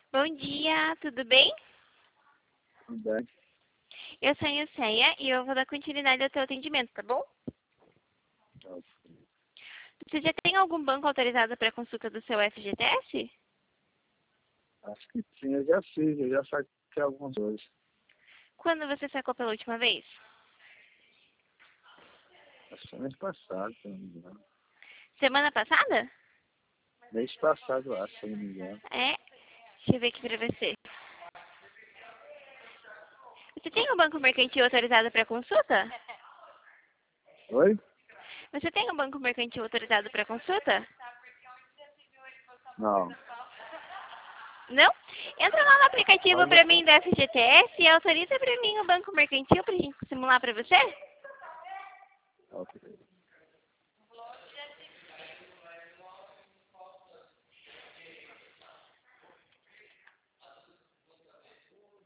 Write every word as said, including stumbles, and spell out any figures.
Bom dia, tudo bem? Tudo bem? Eu sou a Ilceia e eu vou dar continuidade ao teu atendimento, tá bom? Você já tem algum banco autorizado para consulta do seu F G T S? Acho que sim, eu já fiz, eu já saquei algumas coisas. Quando você sacou pela última vez? Acho que foi mês passado, se eu não me engano. Semana passada? Mês passado, eu acho, se eu não me engano. É? Deixa eu ver aqui pra você. Você tem um banco mercantil autorizado para consulta? Oi? Você tem um banco mercantil autorizado para consulta? Não. Não? Entra lá no aplicativo Pode... para mim do F G T S e autoriza para mim o banco mercantil pra gente simular para você? Ok.